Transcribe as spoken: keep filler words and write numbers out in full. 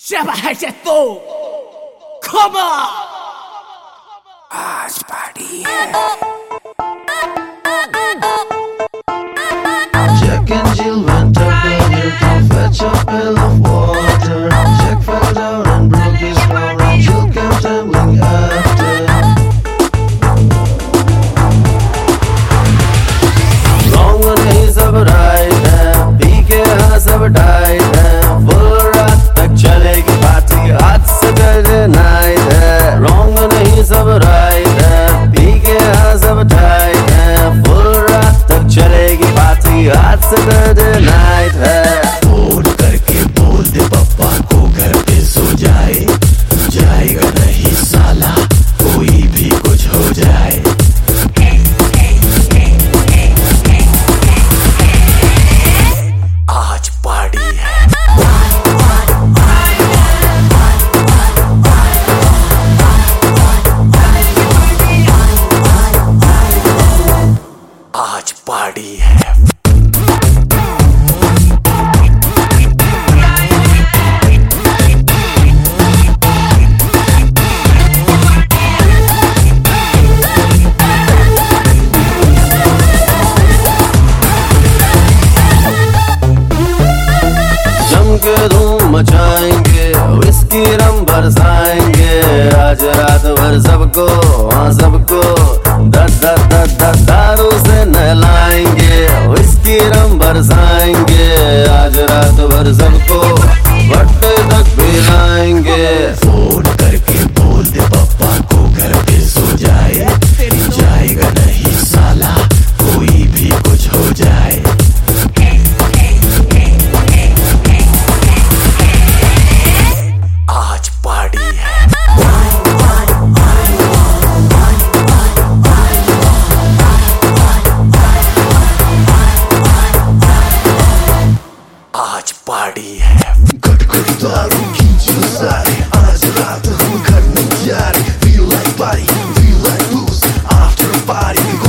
शहर तो खबर आज party Jack and Jill went up the hill to fetch a pail of water. Jack fell down and broke his fall, and Jill came tumbling after. Long नहीं सब right है, P के हाँ सब tight है, full रात तक चलेगी पार्टी, आज से Saturday night है. Long नहीं सब right है, पी के हाँ सब tight है, full रात तक चलेगी पार्टी, आज से Saturday night है. फोन करके बोल दे पप्पा को घर पे सो जाए, जाएगा नहीं साला कोई भी कुछ हो जाए. आज पार्टी है. आज पार्टी है. के धूम मचाएंगे, विस्की रम बरसाएंगे, आज रात भर सबको हाँ सबको दस दस दस दस दारू से नहलाएंगे, विस्की रम बरसाएंगे, आज रात भर सबको भट्टे तक पिलाएंगे. फोन करके बोल दे पप्पा को घर पे सो जाए, जाएगा नहीं साला कोई भी कुछ हो जाए. आज पार्टी है. आज पार्टी है. गट-गट दारू खींचो सारे, आज रात हम करने जा रहे. Feel like party, feel like booze. After party we go